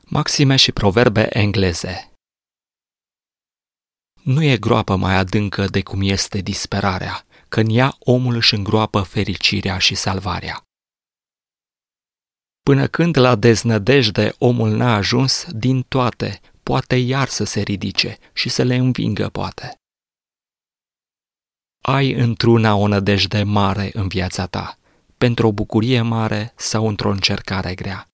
Maxime și proverbe engleze. Nu e groapă mai adâncă de cum este disperarea, că în ea omul își îngroapă fericirea și salvarea. Până când la deznădejde omul n-a ajuns, din toate poate iar să se ridice și să le învingă poate. Ai într-una o nădejde mare în viața ta, pentru o bucurie mare sau într-o încercare grea.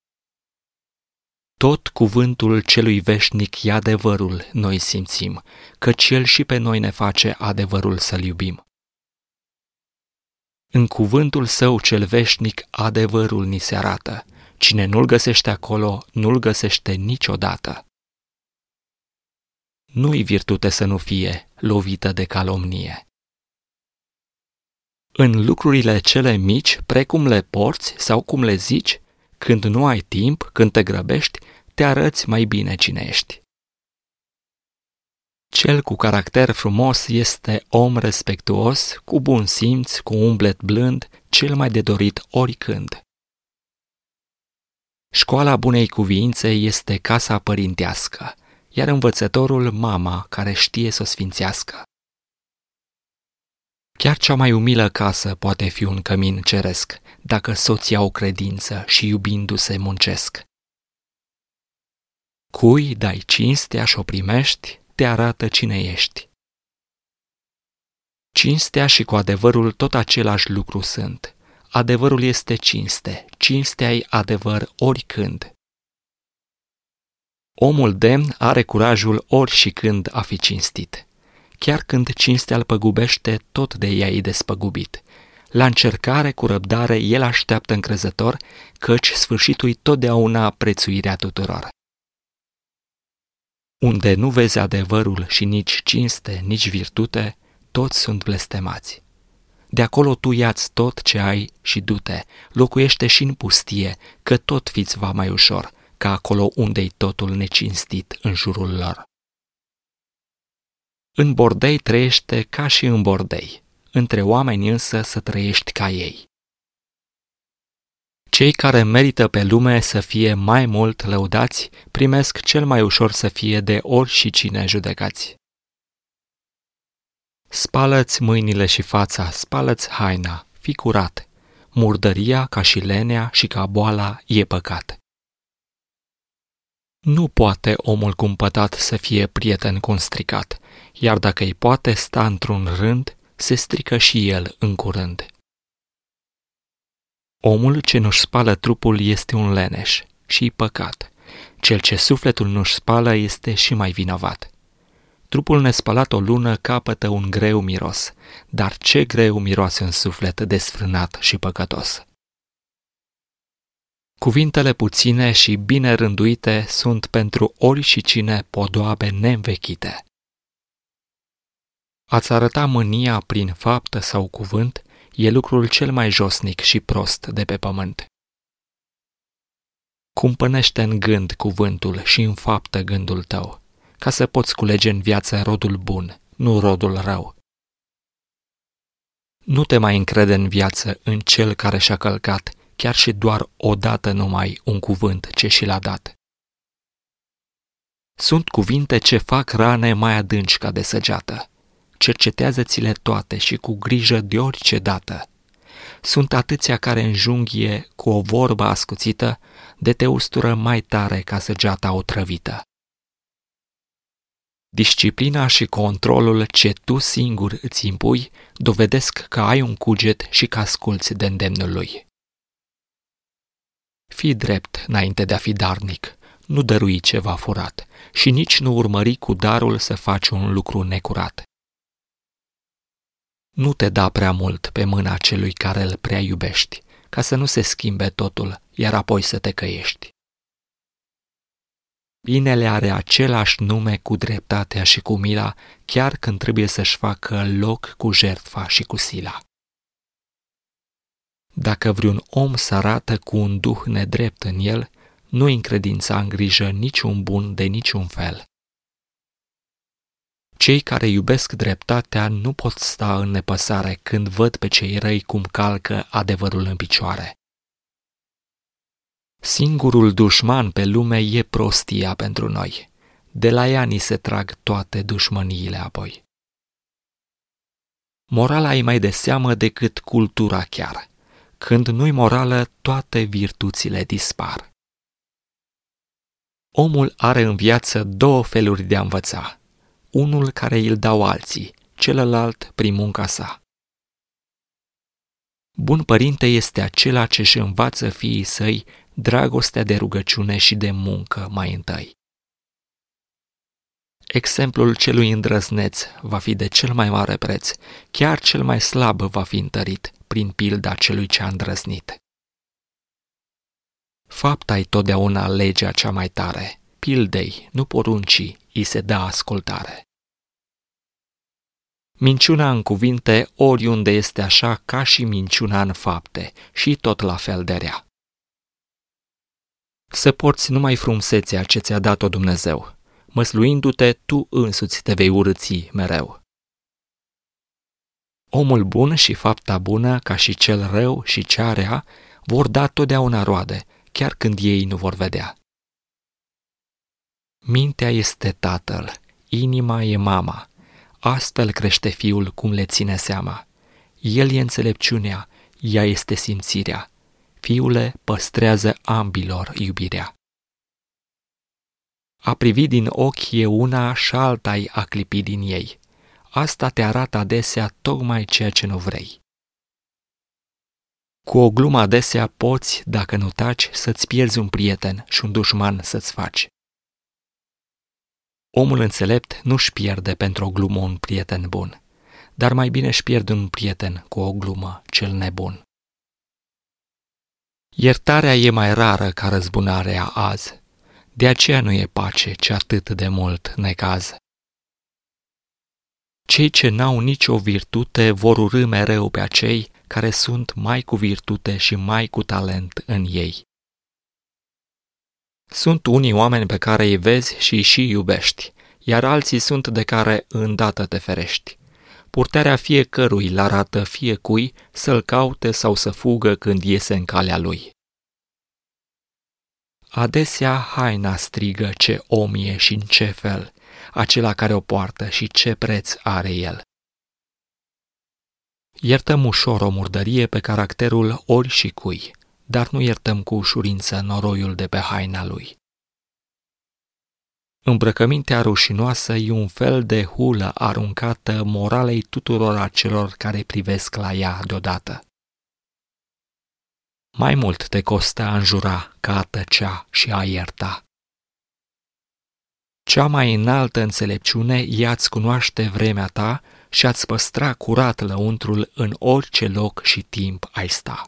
Tot cuvântul celui veșnic e adevărul, noi simțim, căci El și pe noi ne face adevărul să-L iubim. În cuvântul Său cel veșnic adevărul ni se arată, cine nu-L găsește acolo, nu-L găsește niciodată. Nu-i virtute să nu fie lovită de calomnie. În lucrurile cele mici, precum le porți sau cum le zici, când nu ai timp, când te grăbești, te arăți mai bine cine ești. Cel cu caracter frumos este om respectuos, cu bun simț, cu umblet blând, cel mai de dorit oricând. Școala bunei cuviințe este casa părintească, iar învățătorul mama care știe să o sfințească. Chiar cea mai umilă casă poate fi un cămin ceresc, dacă soții au credință și iubindu-se muncesc. Cui dai cinstea și o primești, te arată cine ești. Cinstea și cu adevărul tot același lucru sunt. Adevărul este cinste, cinstea-i adevăr oricând. Omul demn are curajul ori și când a fi cinstit. Chiar când cinstea îl păgubește, tot de ea e despăgubit. La încercare cu răbdare el așteaptă încrezător, căci sfârșitul-i totdeauna prețuirea tuturor. Unde nu vezi adevărul și nici cinste, nici virtute, toți sunt blestemați. De acolo tu ia-ți tot ce ai și du-te, locuiește și în pustie, că tot fi-ți va mai ușor, ca acolo unde-i totul necinstit în jurul lor. În bordei trăiește ca și în bordei, între oameni însă să trăiești ca ei. Cei care merită pe lume să fie mai mult lăudați, primesc cel mai ușor să fie de ori și cine judecați. Spală-ți mâinile și fața, spală-ți haina, fii curat. Murdăria, ca și lenea și ca boala, e păcat. Nu poate omul cumpătat să fie prieten cu un stricat, iar dacă îi poate sta într-un rând, se strică și el în curând. Omul ce nu-și spală trupul este un leneș și-i păcat. Cel ce sufletul nu-și spală este și mai vinovat. Trupul nespălat o lună capătă un greu miros, dar ce greu miroase în suflet desfrânat și păcătos. Cuvintele puține și bine rânduite sunt pentru ori și cine podoabe neînvechite. A-ți arăta mânia prin faptă sau cuvânt e lucrul cel mai josnic și prost de pe pământ. Cumpănește în gând cuvântul și în faptă gândul tău, ca să poți culege în viață rodul bun, nu rodul rău. Nu te mai încrede în viață în cel care și-a călcat, chiar și doar odată numai un cuvânt ce și l-a dat. Sunt cuvinte ce fac rane mai adânci ca de săgeată. Cercetează-ți-le toate și cu grijă de orice dată. Sunt atâția care înjunghie cu o vorbă ascuțită, de te ustură mai tare ca săgeata otrăvită. Disciplina și controlul ce tu singur îți impui dovedesc că ai un cuget și că asculți de îndemnul lui. Fii drept înainte de a fi darnic, nu dărui ceva furat și nici nu urmări cu darul să faci un lucru necurat. Nu te da prea mult pe mâna celui care îl prea iubești, ca să nu se schimbe totul, iar apoi să te căiești. Binele are același nume cu dreptatea și cu mila, chiar când trebuie să-și facă loc cu jertfa și cu sila. Dacă vreun om se arată cu un duh nedrept în el, nu-i încredința în grijă niciun bun de niciun fel. Cei care iubesc dreptatea nu pot sta în nepăsare când văd pe cei răi cum calcă adevărul în picioare. Singurul dușman pe lume e prostia pentru noi. De la ea ni se trag toate dușmăniile apoi. Morala e mai de seamă decât cultura chiar. Când nu-i morală, toate virtuțile dispar. Omul are în viață două feluri de a învăța. Unul care îl dau alții, celălalt prin munca sa. Bun părinte este acela ce își învață fiii săi dragostea de rugăciune și de muncă mai întâi. Exemplul celui îndrăzneț va fi de cel mai mare preț, chiar cel mai slab va fi întărit prin pilda celui ce a îndrăznit. Fapta-i totdeauna legea cea mai tare, pildei, nu poruncii, îi se dă ascultare. Minciuna în cuvinte oriunde este așa ca și minciuna în fapte și tot la fel de rea. Să porți numai frumusețea ce ți-a dat-o Dumnezeu, măsluindu-te, tu însuți te vei urâți mereu. Omul bun și fapta bună, ca și cel rău și cea rea, vor da totdeauna roade, chiar când ei nu vor vedea. Mintea este tatăl, inima e mama, astfel crește fiul cum le ține seama. El e înțelepciunea, ea este simțirea. Fiule, păstrează ambilor iubirea. A privi din ochi e una și alta-i a clipi din ei. Asta te arată adesea tocmai ceea ce nu vrei. Cu o glumă adesea poți, dacă nu taci, să-ți pierzi un prieten și un dușman să-ți faci. Omul înțelept nu-și pierde pentru o glumă un prieten bun, dar mai bine își pierde un prieten cu o glumă cel nebun. Iertarea e mai rară ca răzbunarea azi, de aceea nu e pace ce atât de mult necaz. Cei ce n-au nicio virtute vor urî mereu pe acei care sunt mai cu virtute și mai cu talent în ei. Sunt unii oameni pe care îi vezi și iubești, iar alții sunt de care îndată te ferești. Purtarea fiecărui l-arată fiecui să-l caute sau să fugă când iese în calea lui. Adesea haina strigă ce om e și în ce fel, acela care o poartă și ce preț are el. Iertăm ușor o murdărie pe caracterul ori și cui, dar nu iertăm cu ușurință noroiul de pe haina lui. Îmbrăcămintea rușinoasă e un fel de hulă aruncată moralei tuturor acelor care privesc la ea deodată. Mai mult te costă a înjura ca a tăcea și a ierta. Cea mai înaltă înțelepciune e a-ți cunoaște vremea ta și a-ți păstra curat lăuntrul în orice loc și timp ai sta.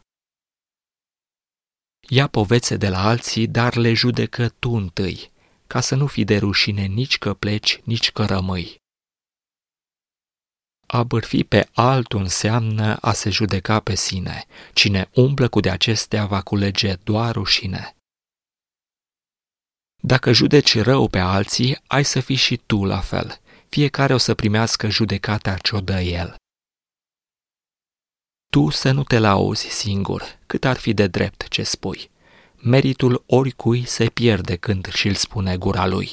Ia povețe de la alții, dar le judecă tu întâi, ca să nu fii de rușine nici că pleci, nici că rămâi. A bârfi pe altul înseamnă a se judeca pe sine. Cine umblă cu de acestea va culege doar rușine. Dacă judeci rău pe alții, ai să fii și tu la fel. Fiecare o să primească judecata ce-o dă el. Tu să nu te lauzi singur, cât ar fi de drept ce spui. Meritul oricui se pierde când și-l spune gura lui.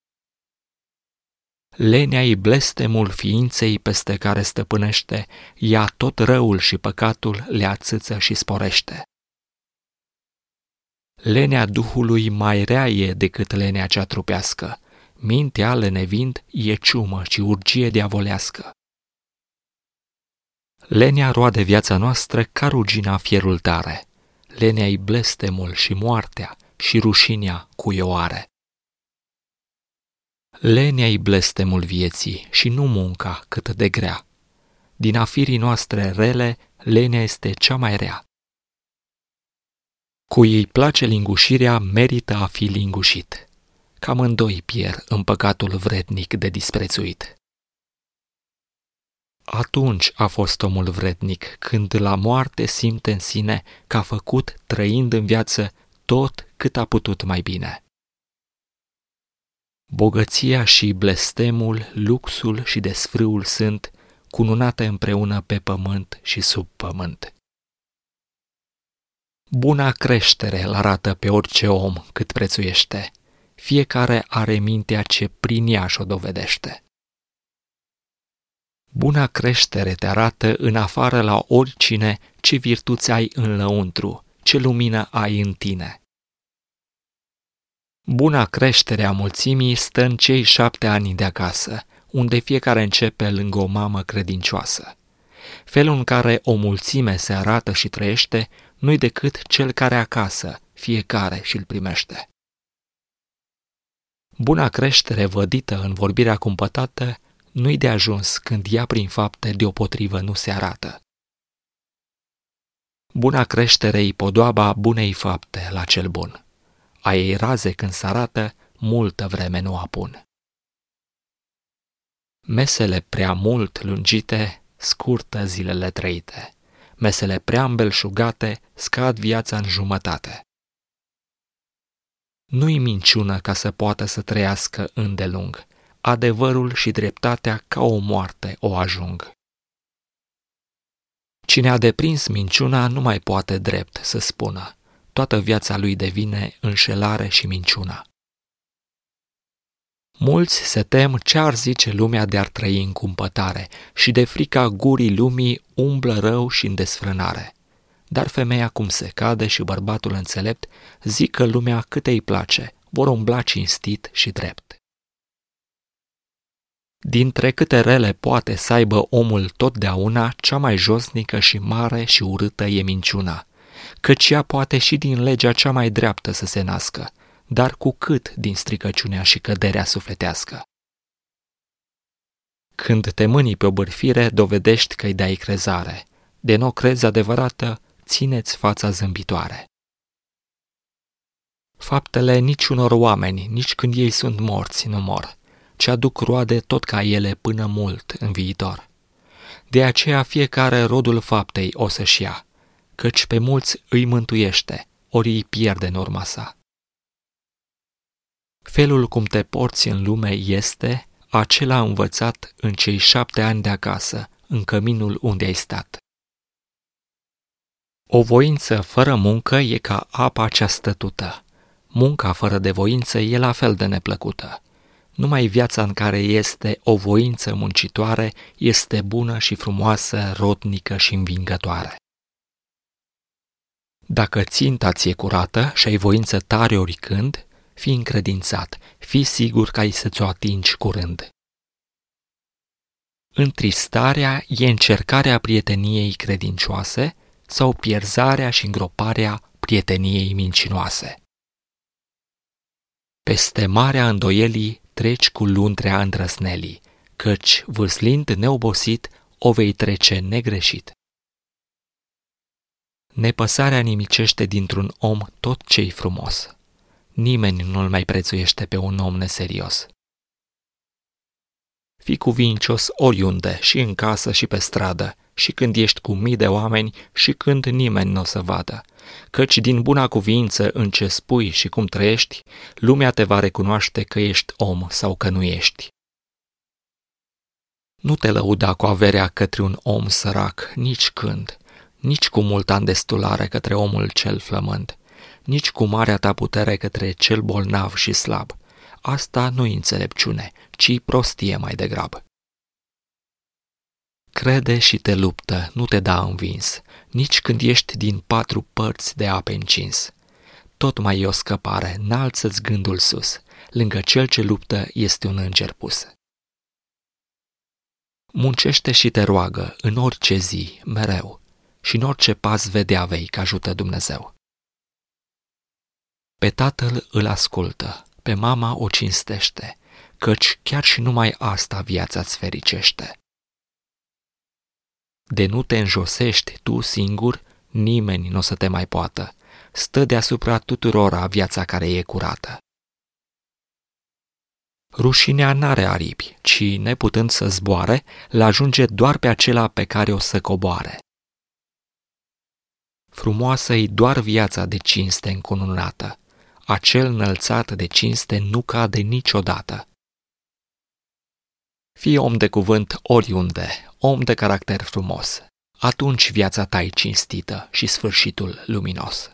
Lenea-i blestemul ființei peste care stăpânește, ea tot răul și păcatul le ațâță și sporește. Lenea Duhului mai rea e decât lenea cea trupească, mintea lenevind e ciumă și urgie diavolească. Lenea roade viața noastră ca rugina fierul tare, lenea-i blestemul și moartea și rușinea cui o are. Lenea-i blestemul vieții și nu munca cât de grea. Din a firii noastre rele, lenea este cea mai rea. Cui îi place lingușirea, merită a fi lingușit. Cam amândoi pierd în păcatul vrednic de disprețuit. Atunci a fost omul vrednic, când la moarte simte în sine că a făcut, trăind în viață, tot cât a putut mai bine. Bogăția și blestemul, luxul și desfrâul sunt cununate împreună pe pământ și sub pământ. Buna creștere îl arată pe orice om cât prețuiește. Fiecare are mintea ce prin ea și-o dovedește. Buna creștere te arată în afară la oricine ce virtuți ai în lăuntru, ce lumină ai în tine. Buna creștere a mulțimii stă în cei 7 ani de acasă, unde fiecare începe lângă o mamă credincioasă. Felul în care o mulțime se arată și trăiește nu-i decât cel care acasă, fiecare și-l primește. Buna creștere vădită în vorbirea cumpătată nu-i de ajuns când ea prin fapte deopotrivă nu se arată. Buna creștere-i podoaba bunei fapte la cel bun. A ei raze când s-arată, multă vreme nu apun. Mesele prea mult lungite, scurtă zilele trăite. Mesele prea îmbelșugate, scad viața în jumătate. Nu-i minciună ca să poată să trăiască îndelung. Adevărul și dreptatea ca o moarte o ajung. Cine a deprins minciuna nu mai poate drept să spună. Toată viața lui devine înșelare și minciuna. Mulți se tem ce ar zice lumea de ar trăi în cumpătare și de frica gurii lumii umblă rău și în desfrânare. Dar femeia cum se cade și bărbatul înțelept zică lumea cât îi place, vor umbla cinstit și drept. Dintre câte rele poate să aibă omul totdeauna, cea mai josnică și mare și urâtă e minciuna, căci ea poate și din legea cea mai dreaptă să se nască, dar cu cât din stricăciunea și căderea sufletească. Când te mâni pe o bârfire, dovedești că-i dai crezare. De n-o crezi adevărată, ține-ți fața zâmbitoare. Faptele niciunor oameni, nici când ei sunt morți, nu mor, ci aduc roade tot ca ele până mult în viitor. De aceea fiecare rodul faptei o să-și ia, căci pe mulți îi mântuiește, ori îi pierde în urma sa. Felul cum te porți în lume este acela învățat în cei 7 ani de acasă, în căminul unde ai stat. O voință fără muncă e ca apa cea stătută. Munca fără de voință e la fel de neplăcută. Numai viața în care este o voință muncitoare este bună și frumoasă, rodnică și învingătoare. Dacă ținta ți-e curată și ai voință tare oricând, fii încredințat, fii sigur că ai să ți-o atingi curând. Întristarea e încercarea prieteniei credincioase sau pierzarea și îngroparea prieteniei mincinoase. Peste marea îndoielii treci cu luntrea îndrăznelii, căci, vâslind neobosit, o vei trece negreșit. Nepăsarea nimicește dintr-un om tot ce-i frumos. Nimeni nu-l mai prețuiește pe un om neserios. Fii cuvincios oriunde, și în casă și pe stradă, și când ești cu mii de oameni și când nimeni nu o să vadă, căci din buna cuvință în ce spui și cum trăiești, lumea te va recunoaște că ești om sau că nu ești. Nu te lăuda cu averea către un om sărac nici când, nici cu multă îndestulare către omul cel flămând, nici cu marea ta putere către cel bolnav și slab. Asta nu-i înțelepciune, ci prostie mai degrabă. Crede și te luptă, nu te da învins, nici când ești din 4 părți de ape încins. Tot mai e o scăpare, înalță-ți gândul sus, lângă cel ce luptă este un înger pus. Muncește și te roagă în orice zi, mereu, și în orice pas vedea vei că ajută Dumnezeu. Pe tatăl îl ascultă, pe mama o cinstește, căci chiar și numai asta viața-ți fericește. De nu te înjosești tu singur, nimeni nu o să te mai poată, stă deasupra tuturora viața care e curată. Rușinea n-are aripi, ci, neputând să zboare, l-ajunge doar pe acela pe care o să coboare. Frumoasă-i doar viața de cinste încununată, acel înălțat de cinste nu cade niciodată. Fii om de cuvânt oriunde, om de caracter frumos, atunci viața ta e cinstită și sfârșitul luminos.